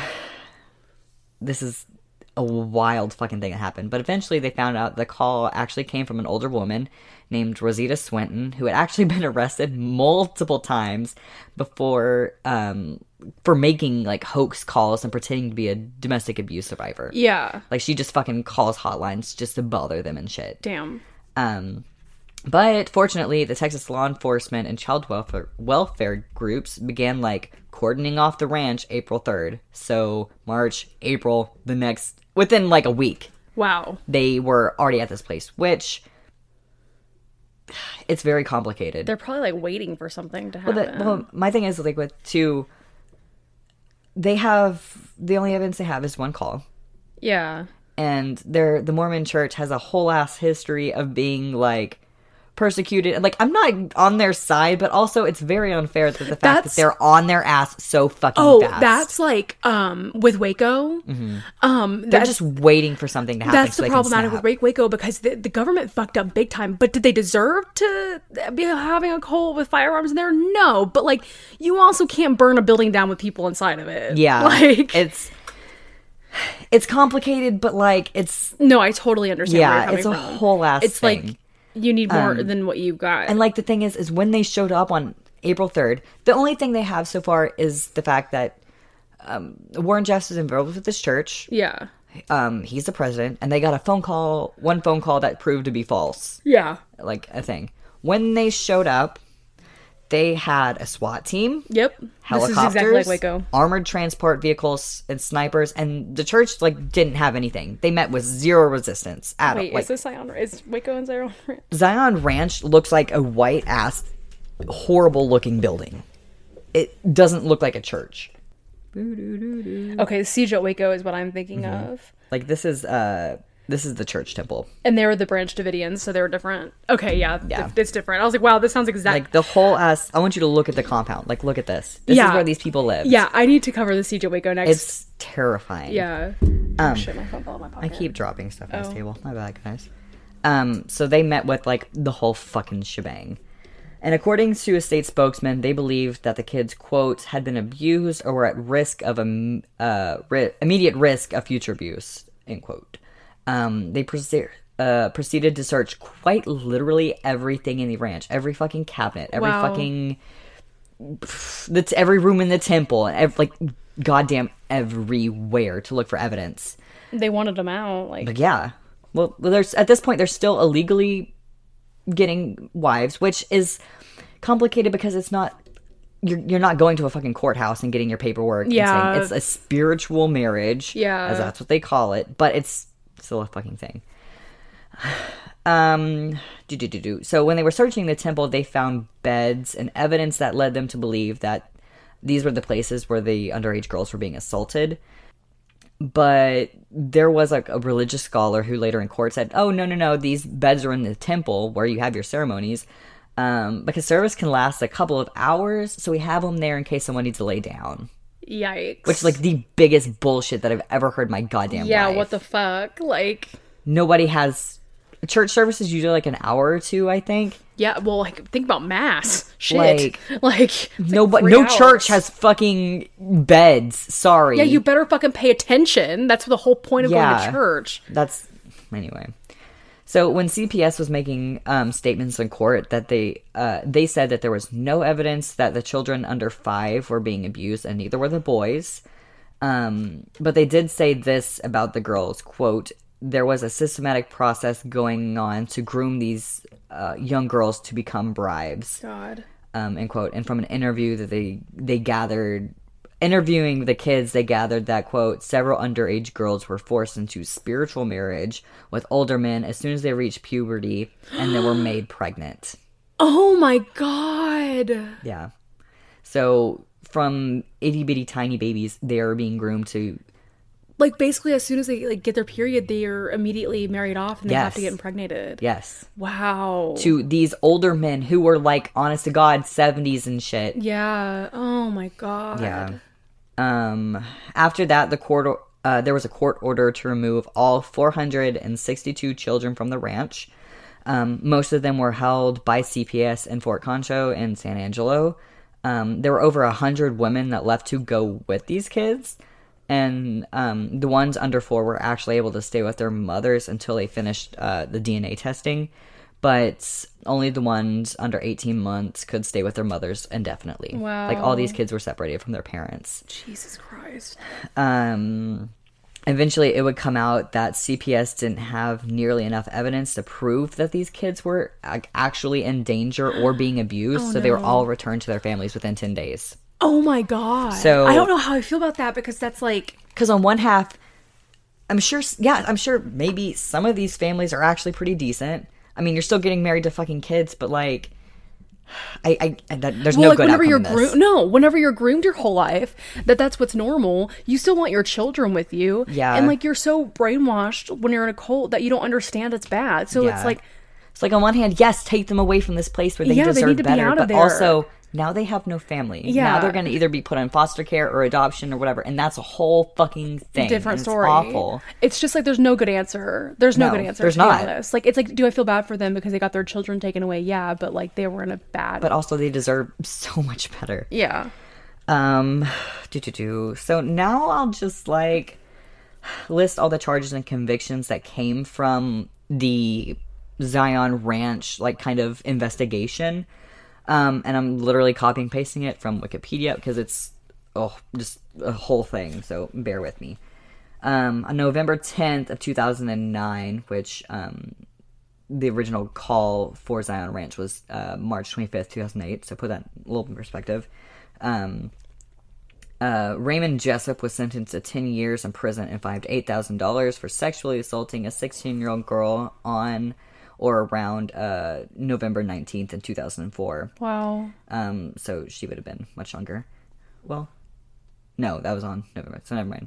this is a wild fucking thing that happened. But eventually they found out the call actually came from an older woman named Rosita Swinton, who had actually been arrested multiple times before, um, for making, like, hoax calls and pretending to be a domestic abuse survivor.
Yeah.
Like, she just fucking calls hotlines just to bother them and shit.
Damn.
Um, but fortunately, the Texas law enforcement and child welfare, welfare groups began, like, cordoning off the ranch April third. So, March, April, the next, within, like, a week.
Wow.
They were already at this place, which, it's very complicated.
They're probably, like, waiting for something to
Well,
happen.
the, well, my thing is, like, with two, they have, the only evidence they have is one call.
Yeah.
And their the Mormon church has a whole ass history of being, like, persecuted. Like, I'm not on their side, but also it's very unfair that the fact
That's-
that they're on their ass so fucking
Oh,
fast.
that's like, um, with Waco.
Mm-hmm.
Um,
They're
that's,
just waiting for something to happen.
that's
so
the
they can
problematic
snap.
with Waco because the, the government fucked up big time. But did they deserve to be having a cult with firearms in there? No. But, like, you also can't burn a building down with people inside of it.
Yeah.
Like,
It's... It's complicated, but, like, it's...
no, I totally understand where
Yeah,
you're
it's a
coming from.
whole ass
It's
thing.
like, you need more
Um,
than what you've got.
And, like, the thing is, is when they showed up on April third, the only thing they have so far is the fact that um, Warren Jeffs is involved with this church.
Yeah.
Um, he's the president, and they got a phone call, one phone call that proved to be false.
Yeah.
Like a thing. When they showed up, they had a SWAT team.
Yep.
Helicopters,
this is exactly like Waco.
Armored transport vehicles, and snipers. And the church like didn't have anything. They met with zero resistance at all.
Wait,
Like,
is this Zion? Is Waco and Zion?
Zion Ranch looks like a white ass, horrible looking building. It doesn't look like a church.
Okay, Siege at Waco is what I'm thinking mm-hmm. of.
Like this is uh this is the church temple.
And they were the Branch Davidians, so they were different. Okay, yeah,
yeah.
Th- it's different. I was like, wow, this sounds exact.
Like the whole ass. I want you to look at the compound. Like, look at this. This
yeah.
is where these people live.
Yeah, I need to cover the Siege at Waco next.
It's terrifying.
Yeah.
Um,
oh, shit, my phone fell in my pocket.
I keep dropping stuff on
oh.
this table. My bad, guys. Um, so they met with like the whole fucking shebang. And according to a state spokesman, they believed that the kids, quote, had been abused or were at risk of a uh, ri- immediate risk of future abuse, end quote. Um, they proce- uh, proceeded to search quite literally everything in the ranch, every fucking cabinet, every
wow.
fucking, that's every room in the temple, and every, like goddamn everywhere to look for evidence.
They wanted them out, like,
but yeah. Well, there's at this point they're still illegally getting wives, which is complicated because it's not you're you're not going to a fucking courthouse and getting your paperwork.
Yeah,
and saying, it's a spiritual marriage.
Yeah,
as that's what they call it, but it's still a fucking thing. Um, do do do do. So when they were searching the temple, they found beds and evidence that led them to believe that these were the places where the underage girls were being assaulted. But there was like a religious scholar who later in court said, oh, no, no, no, these beds are in the temple where you have your ceremonies, um, because service can last a couple of hours, so we have them there in case someone needs to lay down.
Yikes.
Which is like the biggest bullshit that I've ever heard in my goddamn
yeah,
life.
Yeah, what the fuck? Like...
Nobody has... Church service is usually like an hour or two, I think.
Yeah, well, like, think about mass. Shit.
Like,
like
no,
like
but no
hours.
church has fucking beds. Sorry.
Yeah, you better fucking pay attention. That's the whole point of
yeah,
going to church.
That's anyway. So when C P S was making um, statements in court, that they uh, they said that there was no evidence that the children under five were being abused, and neither were the boys. Um, but they did say this about the girls, quote, there was a systematic process going on to groom these uh, young girls to become bribes.
God.
Um, end quote. And from an interview that they, they gathered, interviewing the kids, they gathered that, quote, several underage girls were forced into spiritual marriage with older men as soon as they reached puberty and then were made pregnant.
Oh my God.
Yeah. So from itty bitty tiny babies, they are being groomed to...
Like, basically, as soon as they like get their period, they are immediately married off and they
yes.
have to get impregnated.
Yes.
Wow.
To these older men who were, like, honest to God, seventies and shit.
Yeah. Oh, my God.
Yeah. Um. After that, the court, uh, there was a court order to remove all four hundred sixty-two children from the ranch. Um, most of them were held by C P S in Fort Concho and San Angelo. Um, there were over one hundred women that left to go with these kids. And um, the ones under four were actually able to stay with their mothers until they finished uh, the D N A testing. But only the ones under eighteen months could stay with their mothers indefinitely.
Wow.
Like, all these kids were separated from their parents.
Jesus Christ.
Um, eventually, it would come out that C P S didn't have nearly enough evidence to prove that these kids were actually in danger or being abused.
Oh,
so
no.
they were all returned to their families within ten days.
Oh my God.
So
I don't know how I feel about that because that's like...
Because on one half, I'm sure, yeah, I'm sure maybe some of these families are actually pretty decent. I mean, you're still getting married to fucking kids, but like, I, I, that, there's
well,
no
like
good
whenever
outcome
you're
in this.
groomed, no, whenever you're groomed your whole life, that that's what's normal. You still want your children with you.
Yeah.
And like, you're so brainwashed when you're in a cult that you don't understand it's bad. So
Yeah.
it's like...
It's like on one hand, yes, take them away from this place where they
Yeah, they
deserve
need to be
better,
out of
but
there.
also... Now they have no family.
Yeah.
Now they're going to either be put in foster care or adoption or whatever. And that's a whole fucking thing.
Different
and
story.
It's awful.
It's just like there's no good answer. There's no,
No,
good answer.
there's
to be
not.
honest. Like, it's like, do I feel bad for them because they got their children taken away? Yeah, but like they were in a bad.
But also they deserve so much better.
Yeah.
Um, do do do. So now I'll just like list all the charges and convictions that came from the Zion Ranch like kind of investigation. Um, and I'm literally copying and pasting it from Wikipedia because it's oh, just a whole thing. So bear with me. Um, on November tenth of two thousand nine, which um, the original call for Zion Ranch was uh, March twenty-fifth, two thousand eight. So put that a little in perspective. Um, uh, Raymond Jessup was sentenced to ten years in prison and fined eight thousand dollars for sexually assaulting a sixteen-year-old girl on or around uh, November nineteenth in two thousand four.
Wow.
Um, so she would have been much younger. Well, no, that was on November, so never mind.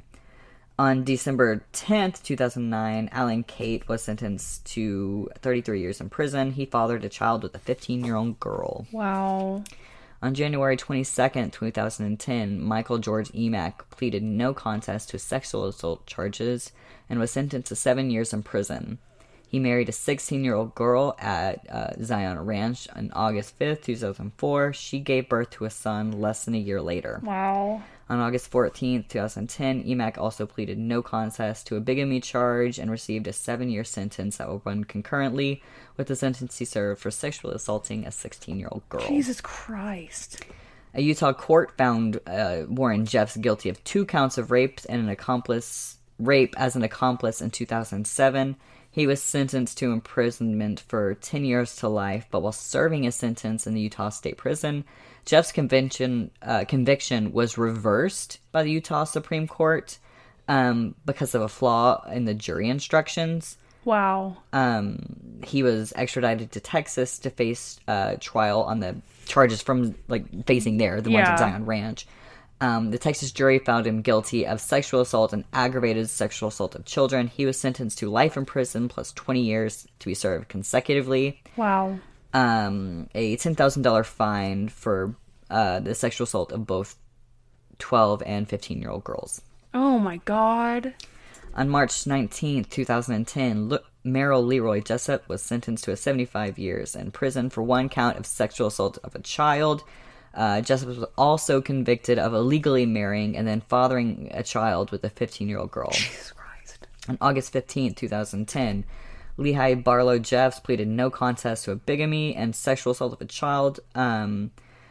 On December tenth, two thousand nine, Alan Cate was sentenced to thirty-three years in prison. He fathered a child with a fifteen-year-old girl.
Wow.
On January twenty-second, two thousand ten, Michael George Emack pleaded no contest to sexual assault charges and was sentenced to seven years in prison. He married a sixteen-year-old girl at uh, Zion Ranch on August fifth, two thousand four. She gave birth to a son less than a year later.
Wow.
On August fourteenth, two thousand ten, Emack also pleaded no contest to a bigamy charge and received a seven-year sentence that will run concurrently with the sentence he served for sexually assaulting a sixteen-year-old girl.
Jesus Christ.
A Utah court found uh, Warren Jeffs guilty of two counts of rape and an accomplice rape as an accomplice in two thousand seven. He was sentenced to imprisonment for ten years to life, but while serving his sentence in the Utah State Prison, Jeff's conviction, uh, conviction was reversed by the Utah Supreme Court um, because of a flaw in the jury instructions.
Wow.
Um, he was extradited to Texas to face uh, trial on the charges from, like, facing there, the ones
Yeah.
at Zion Ranch. Um, the Texas jury found him guilty of sexual assault and aggravated sexual assault of children. He was sentenced to life in prison plus twenty years to be served consecutively.
Wow.
Um, a ten thousand dollars fine for uh, the sexual assault of both twelve and fifteen-year-old girls.
Oh my God.
On March nineteenth, two thousand ten, Le- Merrill Leroy Jessup was sentenced to a seventy-five years in prison for one count of sexual assault of a child. Uh, Jessup was also convicted of illegally marrying and then fathering a child with a fifteen-year-old girl.
Jesus Christ.
On August fifteenth, two thousand ten, Lehigh Barlow Jeffs pleaded no contest to a bigamy and sexual assault of a child, um,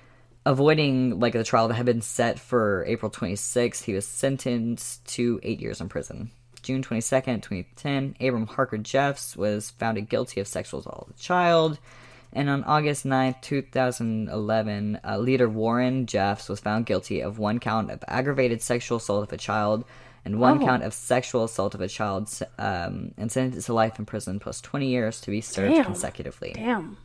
avoiding like the trial that had been set for April twenty-sixth. He was sentenced to eight years in prison. June twenty-second, twenty ten, Abram Harker Jeffs was found guilty of sexual assault of a child. And on August ninth, two thousand eleven, uh, leader Warren Jeffs was found guilty of one count of aggravated sexual assault of a child and one
Oh.
count of sexual assault of a child, um, and sentenced to life in prison plus twenty years to be served
Damn.
consecutively.
Damn.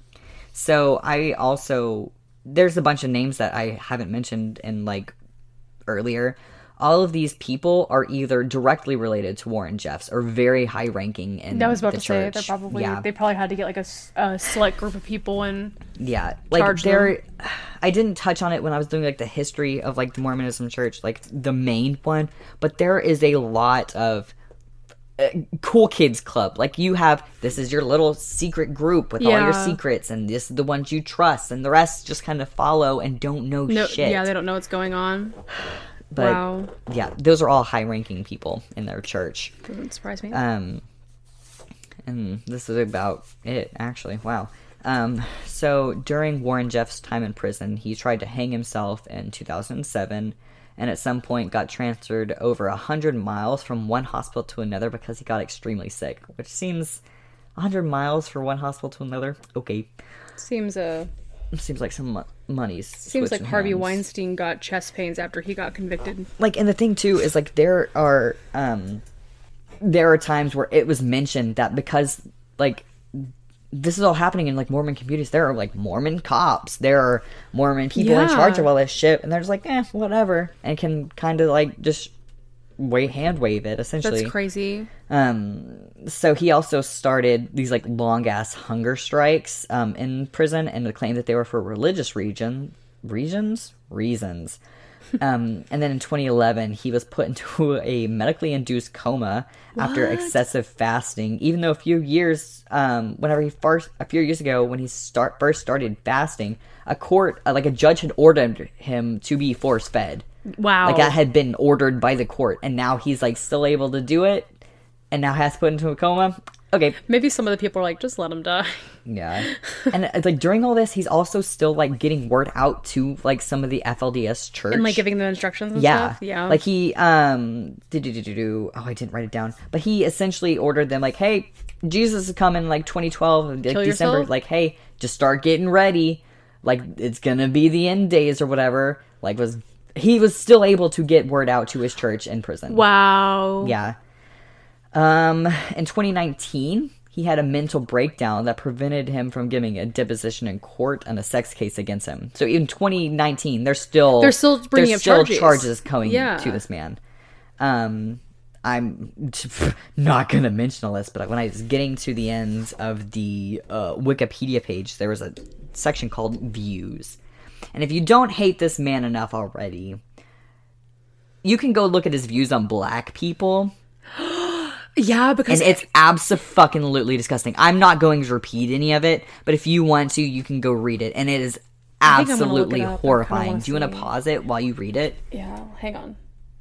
So I also, there's a bunch of names that I haven't mentioned in like earlier. All of these people are either directly related to Warren Jeffs or very high ranking in
I was about
the
to say
church.
they're probably
yeah.
they probably had to get like a, s- a select group of people and
Yeah, like
charge
there, I didn't touch on it when I was doing like the history of like the Mormonism church, like the main one, but there is a lot of uh, cool kids club. Like you have, this is your little secret group with all your
Yeah.
secrets, and this is the ones you trust, and the rest just kind of follow and don't know
no,
shit.
yeah, they don't know what's going on.
But
Wow.
yeah, those are all high ranking people in their church.
Doesn't surprise me.
Um, and this is about it, actually. Wow. Um, so during Warren Jeffs' time in prison, he tried to hang himself in two thousand seven, and at some point got transferred over a hundred miles from one hospital to another because he got extremely sick. Which seems a hundred miles for one hospital to another. Okay,
Seems uh
seems like some mo- money's.
seems like
switching
Harvey
hands.
Weinstein got chest pains after he got convicted.
Like, and the thing too is like there are um there are times where it was mentioned that because like this is all happening in like Mormon communities, there are like Mormon cops, there are Mormon people in
Yeah.
charge of all this shit, and they're just like, eh, whatever, and can kind of like just wave hand wave it essentially.
That's crazy.
Um, so he also started these like long ass hunger strikes um, in prison, and claimed that they were for religious region regions reasons. Um, and then in twenty eleven, he was put into a medically induced coma after
What?
excessive fasting. Even though a few years, um, whenever he first, a few years ago, when he start first started fasting, a court, uh, like a judge, had ordered him to be force fed.
Wow.
Like that had been ordered by the court, and now he's like still able to do it, and now has to put into a coma. Okay.
Maybe some of the people are like, just let him die.
Yeah. And it's like during all this, he's also still like getting word out to like some of the F L D S church.
And like giving them instructions and
yeah.
stuff. Yeah.
Like he, um, do, do, do, do, do. Oh, I didn't write it down. But he essentially ordered them like, hey, Jesus is coming like twenty twelve, like
Kill
December.
yourself?
Like, hey, just start getting ready. Like it's gonna be the end days or whatever. Like was, he was still able to get word out to his church in prison.
Wow.
Yeah. Um, in twenty nineteen, he had a mental breakdown that prevented him from giving a deposition in court on a sex case against him. So in twenty nineteen, they're still
They're still bringing
there's
up
still
charges.
charges going
Yeah.
to this man. Um, I'm not gonna mention all this, but when I was getting to the end of the uh, Wikipedia page, there was a section called views, and if you don't hate this man enough already, you can go look at his views on black people.
Yeah, because
And it's abso-fucking-lutely disgusting. I'm not going to repeat any of it, but if you want to, you can go read it. And it is
I think I'm gonna look
absolutely
it up. I kinda
horrifying.
wanna
Do you want to
see.
pause it while you read it?
Yeah, hang on.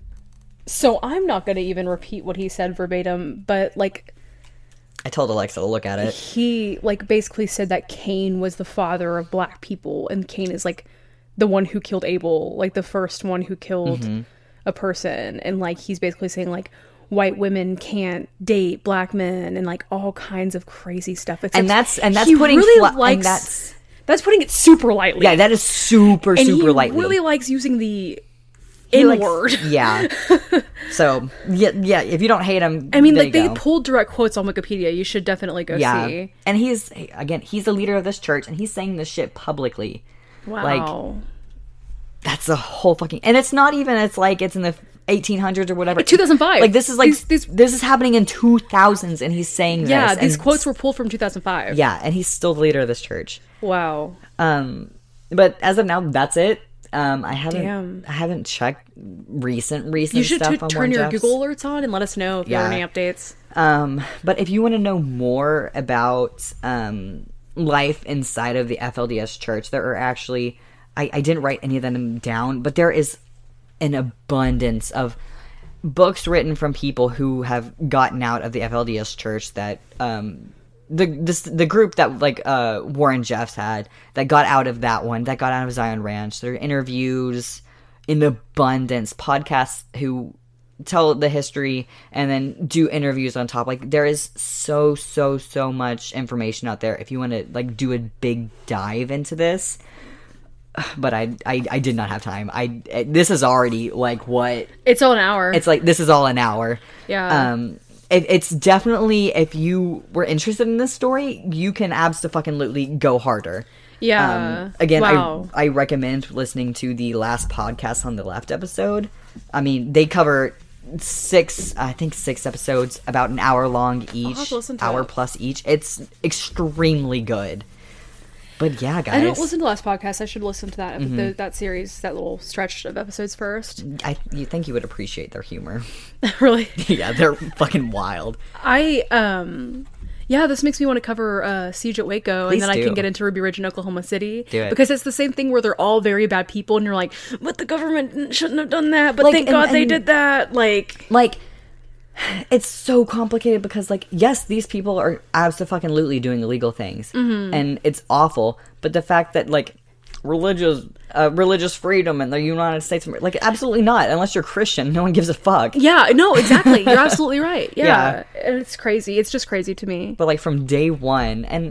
So I'm not going to even repeat what he said verbatim, but like
I told Alexa to look at it.
he like basically said that Cain was the father of black people, and Cain is like the one who killed Abel, like the first one who killed
Mm-hmm.
a person, and like he's basically saying like white women can't date black men and like all kinds of crazy stuff. It's
And
like,
that's- and that's
he
putting
really
fla- and
likes
that's-
that's putting it super lightly.
Yeah, that is super,
and
super
he
lightly.
really likes using the
He
N
likes-
word.
Yeah. So, yeah, yeah, if you don't hate him,
I mean,
there
like
you
they
go.
pulled direct quotes on Wikipedia. You should definitely go
Yeah.
see.
And he's, again, he's the leader of this church, and he's saying this shit publicly.
Wow.
That's a whole fucking... And it's not even, it's like it's in the eighteen hundreds or whatever.
two thousand five.
Like, this is like...
These- these-
this is happening in two thousands, and he's saying this.
yeah, these
and-
quotes were pulled from two thousand five.
Yeah, and he's still the leader of this church.
Wow.
Um, but as of now, that's it. Um, I haven't...
Damn.
I haven't checked recent, recent
You should
stuff
t-
on
turn
Warren
your
Jeffs.
Google alerts on and let us know if there are
Yeah.
any updates.
Um, but if you want to know more about um, life inside of the F L D S church, there are actually, I, I didn't write any of them down, but there is an abundance of books written from people who have gotten out of the F L D S church that um, the this the group that like uh, Warren Jeffs had that got out of that one, that got out of Zion Ranch. There are interviews in abundance, podcasts who tell the history and then do interviews on top. Like there is so so so much information out there if you want to like do a big dive into this. But I, I I did not have time. I this is already like what
It's all an hour.
it's like. This is all an hour.
Yeah.
Um. It, it's definitely, if you were interested in this story, you can abso-fucking-lutely go harder.
yeah.
Um, again,
wow.
I I recommend listening to the last podcast on the left episode. I mean, they cover six, I think six episodes, about an hour long each,
have to listen to
hour
it.
plus each. It's extremely good. But yeah, guys,
I don't listen to the last podcast. I should listen to that
Mm-hmm.
the, that series, that little stretch of episodes first.
I you think you would appreciate their humor.
Really?
Yeah, they're fucking wild.
I um yeah, this makes me want to cover uh, Siege at Waco,
Please
and then I
do.
can get into Ruby Ridge in Oklahoma City.
Do it.
Because it's the same thing where they're all very bad people, and you're like, but the government shouldn't have done that, but
Like,
thank
and-
God they
and-
did that. Like,
Like, it's so complicated because, like, yes, these people are absolutely doing illegal things,
Mm-hmm.
and it's awful. But the fact that, like, religious uh, religious freedom in the United States, like, absolutely not. Unless you're Christian, no one gives a fuck.
yeah, no, exactly. You're absolutely right. Yeah.
Yeah.
And it's crazy. It's just crazy to me.
But like from day one, and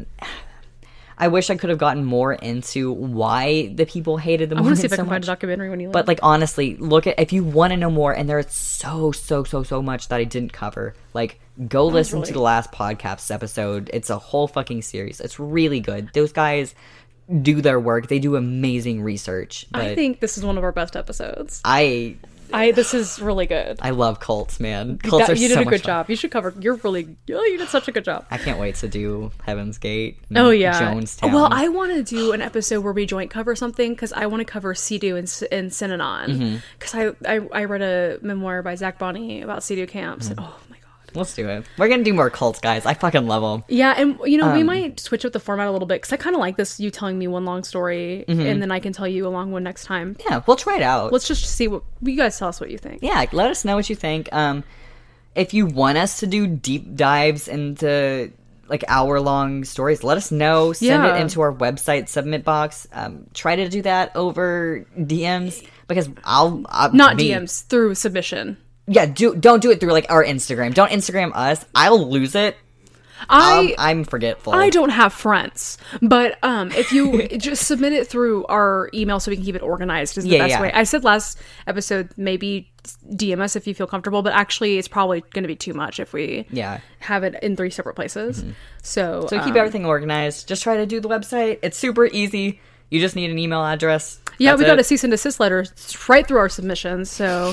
I wish I could have gotten more into why the people hated the
I want
Mormons
to see if I
so
can find
much.
a documentary when you
But like honestly, look at if you want to know more, and there's so so so so much that I didn't cover. Like go listen
really-
to the last podcast episode. It's a whole fucking series. It's really good. Those guys do their work. They do amazing research. But
I think this is one of our best episodes.
I
I this is really good.
I love cults, man. Cults
That-
are
you did
so
a
much
good
fun.
job. You should cover. You're really. Oh, you did such a good job.
I can't wait to do Heaven's Gate. and
Oh yeah.
Jonestown.
Well, I want to do an episode where we joint cover something because I want to cover Sea-Doo and, S- and Synanon because
Mm-hmm.
I, I I read a memoir by Zach Bonney about Sea-Doo camps.
Mm-hmm.
And, oh my god.
Let's do it. We're gonna do more cults, guys. I fucking love them.
Yeah, and you know we
Um,
might switch up the format a little bit because I kind of like this. You telling me one long story and then I can tell you a long one next time.
Yeah, we'll try it out.
Let's just see what you guys tell us what you think.
yeah, let us know what you think. Um, if you want us to do deep dives into like hour long stories, let us know. Send
Yeah.
it into our website submit box. Um, try to do that over D Ms because I'll, I'll
Not
me,
D Ms, through submission.
Yeah, do don't do it through like our Instagram. Don't Instagram us. I'll lose it.
I
I'm, I'm forgetful.
I don't have friends, but um, if you just submit it through our email so we can keep it organized is the
Yeah,
best
yeah.
way. I said last episode maybe D M us if you feel comfortable, but actually it's probably going to be too much if we
Yeah.
have it in three separate places. So
So keep
um,
everything organized. Just try to do the website. It's super easy. You just need an email address.
yeah,
That's
we got
it.
a cease and desist letter right through our submissions. So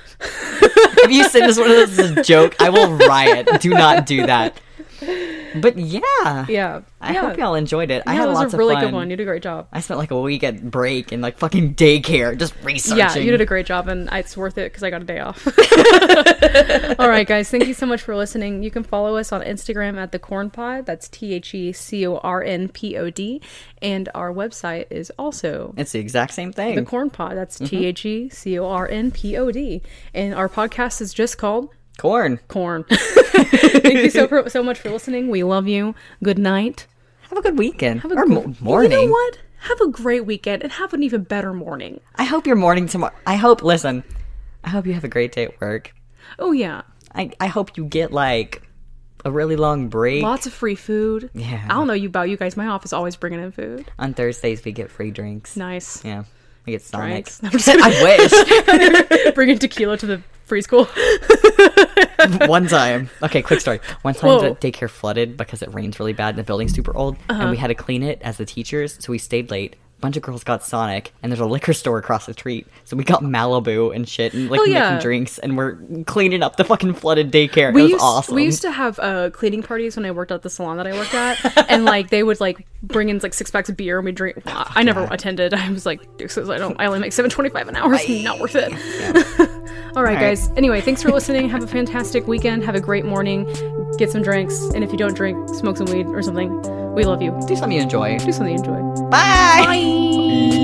If you send us one of those as a joke, I will riot. Do not do that. But yeah,
yeah,
I
yeah.
hope y'all enjoyed it. I
Yeah,
had
it was
lots
a really
of fun.
good one. You did a great job.
I spent like a week at break and like fucking daycare just researching.
Yeah, you did a great job, and it's worth it because I got a day off. All right, guys, thank you so much for listening. You can follow us on Instagram at The Corn Pod. That's T H E C O R N P O D. And our website is also
It's the exact same thing.
The Corn Pod. That's T H E C O R N P O D. And our podcast is just called
Corn.
Corn. Thank you so, for, so much for listening. We love you. Good night.
Have a good weekend.
Have a
or
gr-
mo- morning.
You know what? Have a great weekend and have an even better morning.
I hope your morning tomorrow. I hope, listen, I hope you have a great day at work.
Oh, yeah.
I, I hope you get like a really long break.
Lots of free food.
Yeah.
I don't know you about you guys. My office always bringing in food.
On Thursdays, we get free drinks.
Nice.
Yeah. We get Sonic.
Drinks. No, I'm just kidding.
I wish.
Bringing tequila to the free school.
One time. Okay, quick story. One time
Whoa.
the daycare flooded because it rains really bad and the building's super old. And we had to clean it as the teachers, so we stayed late. A bunch of girls got Sonic, and there's a liquor store across the street. So we got Malibu and shit and like
Oh,
making
yeah.
drinks, and we're cleaning up the fucking flooded daycare.
We
it was
used,
awesome.
we used to have uh, cleaning parties when I worked at the salon that I worked at, and like they would like bring in like six packs of beer and we drink. Well, I never attended. I was like, deuces, I don't. I only make seven twenty five an hour. It's not worth it. All right,
right.
guys. Anyway, thanks for listening. Have a fantastic weekend. Have a great morning. Get some drinks, and if you don't drink, smoke some weed or something. We love you.
Do something you enjoy.
Do something you enjoy.
Bye.
Bye.